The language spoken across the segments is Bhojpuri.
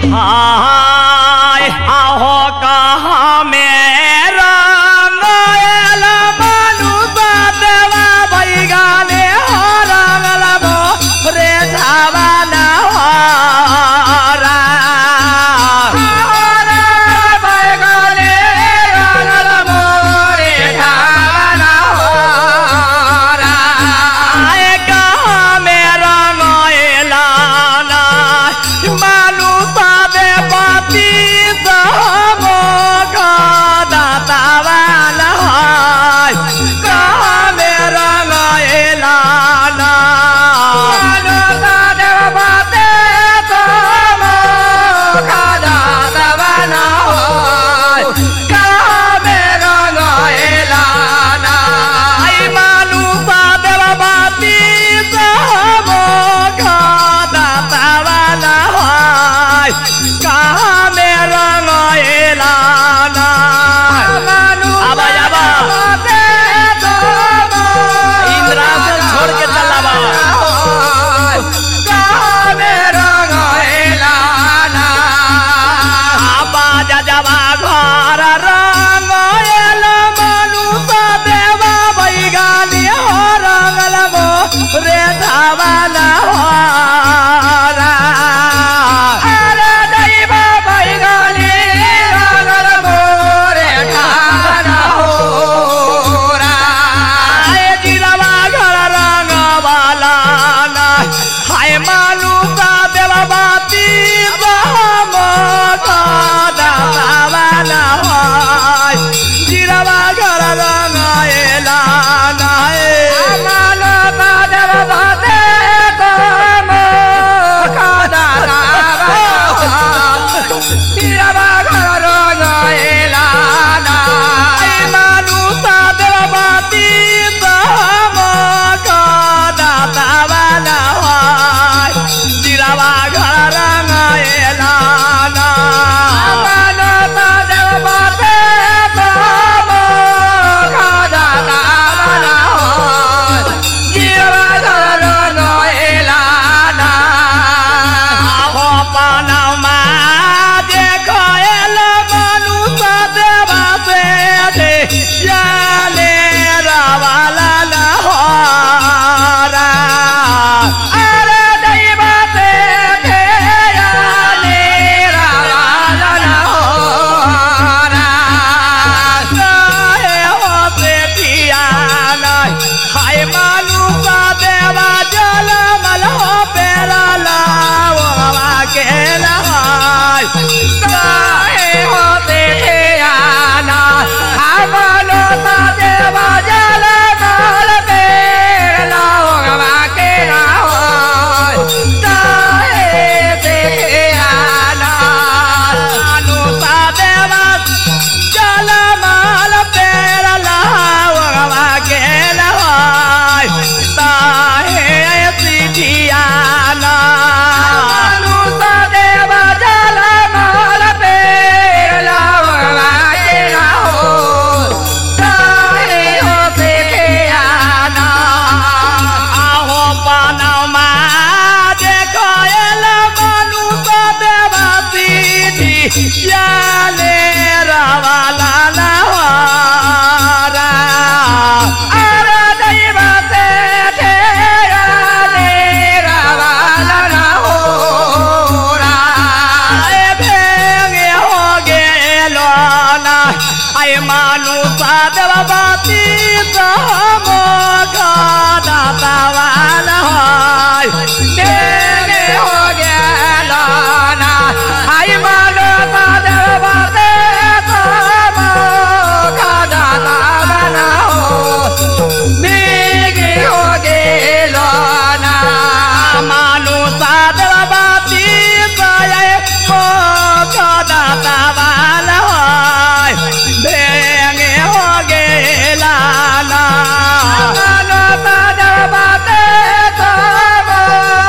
हाय आहो कहाँ मेरा नयल मनुष्य देवा बैगाने रंगल रे छावाना हरा बैगाने रंगल रे छावाना हरा आए कहाँ मेरा नयला ना मालू पावे पाती समो का दातावाला हाय कहाँ मेरा नयला ना मालू पावे पाती समो का दातावाला हाय कहाँ मेरा नयला ना आई मालू पावे पाती समो का दातावाला हाय कहाँ मेरा नयला ना आबा आबा इंद्रासन छोड़ के चला बा कहाँ मेरा नयला ना आबा जजबा घर रंगयल मनुष्य देवा बैगानी रंगल रे धावाला हरा अरे दैवा बैगानी रंगल रे धावाला होरा आए जिलवा घर रंगवाला ना हाय मानुका देवा बाती दावाला हाय जिलवा घर रंगेला ना मानुका देवा बाती जिलवा घर रंगेला ना मानुका देवा बाती दावाला हाय जिलवा घर रंगेला ना मानुका देवा बाती दावाला हाय जिलवा घर रंगेला ना आहो पानमा देखो एल मनुष्य देवा से याले रावाला ना हरा अरे दैवा से याले रावाला ना हरा सहे होते पियाना हाय मनुष्य देवा जल मल हो पेराला ओवा के हाय सहे होते पियाना हाय मनुष्य देवा जल मल पेराला ओवा के हाय सहे पियाना मनुष्य देवा जल मल पेराला ओवा के हाय ताहे सिठियाना मनुष्य देवा जल मल पेराला ओवा के हाय ताहे सिठियाना आहो पानमा देखो एल मनुष्य देवा सिद्धि याले रावाला ना हरा अरे दैवा से याले रावाला ना होरा आए भेंगे हो गेलो ना आए मनुष्य देवा बाती समो का दातावाला हाय भेंगे हो गेलो ना आए मनुष्य देवा बाती समो का दातावाला भेंगे हो गेलो ना मनुष्य देवा बाती समो का दातावाला हाय भेंगे हो गेला ना मनुष्य देवा बाती समो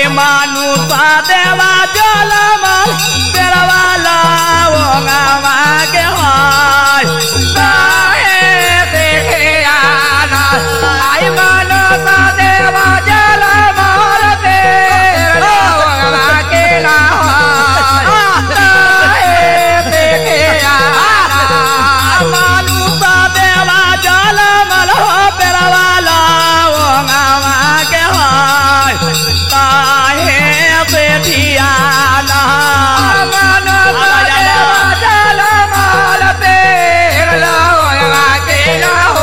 मानुसा देवा जलमा पेरवाला वो गावा के हाय काहे देखे आना आई मानुसा देवा जलमा पेरवाला वो गावा के हाय काहे देखे आना मानुसा देवा जलमा पेरवाला वो गावा के हाय काहे बेटियाना मानुसा देवा जलमा पेरवाला वो गावा के हो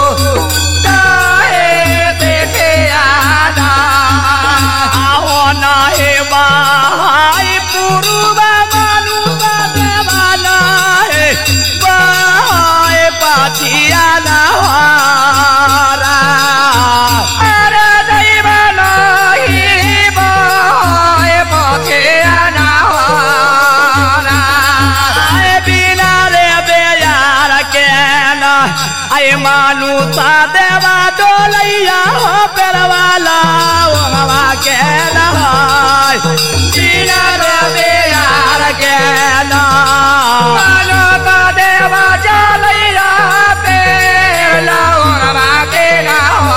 काहे देखे आना हो नाहे बाई पुरुबा मानुसा देवा नाहे बाई पाछियाना हारा अरे दैवा नाही बाई पाछियाना हारा आए बिना रे बेयार के ना आए मानुसा देवा डोलैया हो पेरवाला वो हवा के ना बिना रे बेयार के ना मानुसा देवा डोलैया पेरवाला वो हवा के ना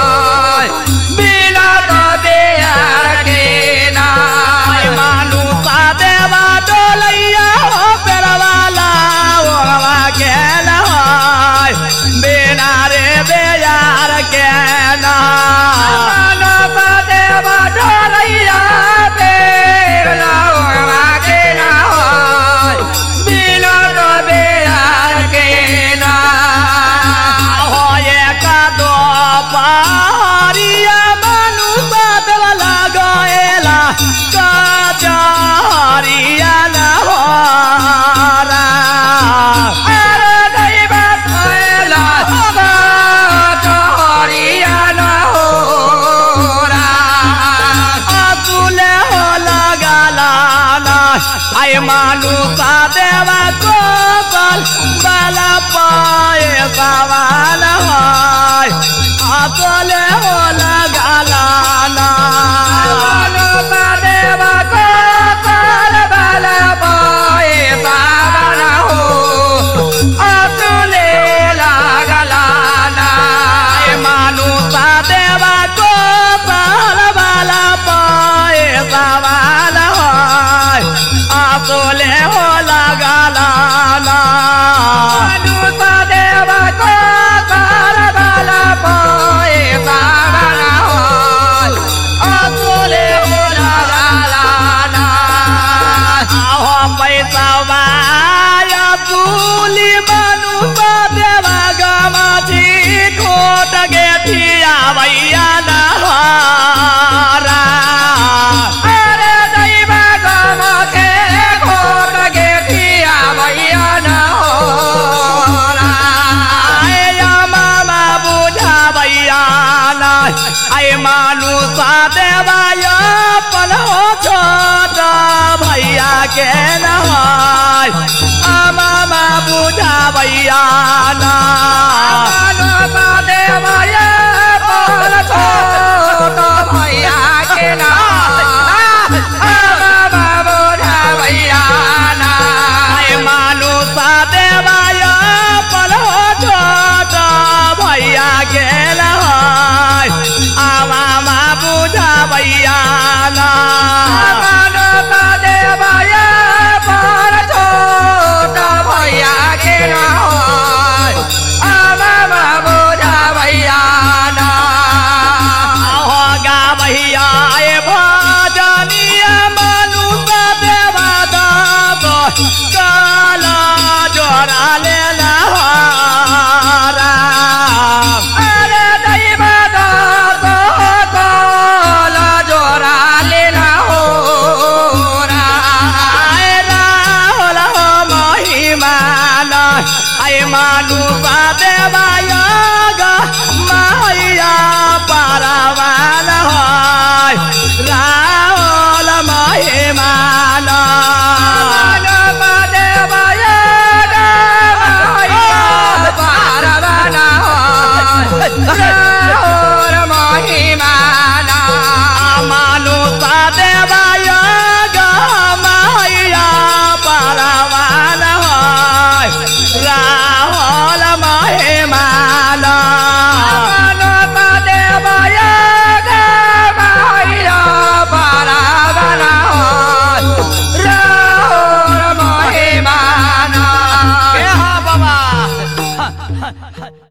बिना रे बेयार के ना मानुसा देवा डोलैया हो पेरवाला वो हवा के ना बिना रे बेयार के ना मानुसा देवा डोलैया पेरवाला वो हवा के ना बिना रे बेयार के ना हो एका दो पारिया मानुसा देवा लगाएला काचारिया ना होरा अरे दैवा थैला काचारिया ना होरा अतुले हो लगालाना आय मानुसा देवा गोपाल बाला पाए सवाल हाय अतुले हो लगालाना मानुसा देवा गोपाल बाला पाए सवाल हो अतुले लगालाना मानुसा देवा गोपाल बाला पाए सवाल हाय अतुले हो लगालाना मानुसा देवा गोपाल बाला पाए सवाल हाय अतुले हो लगालाना हो पैसा वाया तुली मानुसा देवा गमाची खोट गेठिया भैया ना हारा अरे दैवा गमाचे खोट गेठिया भैया ना हारा आया मामा बुझा भैया ना आय मानुसा देवा अपन हो छोटा भैया के ना मामा बुझा भैया ना मानुसा देवा अपन छोटा भैया के ना मामा बुझा भैया ना मानुसा देवा अपन छोटा भैया के ना मामा बुझा भैया ना मानुसा देवा अपन छोटा भैया के ना मामा बुझा भैया ना होगा भैया भजनिया मानुसा देवा दादो काला जोरा ले लहारा अरे दैवा दादो काला जोरा ले लहोरा राहुल महिमाना आय मानुसा देवा गा माया पारावाल हाय राहुल महिमाना मानुसा देवा गा माया पारावाल हाय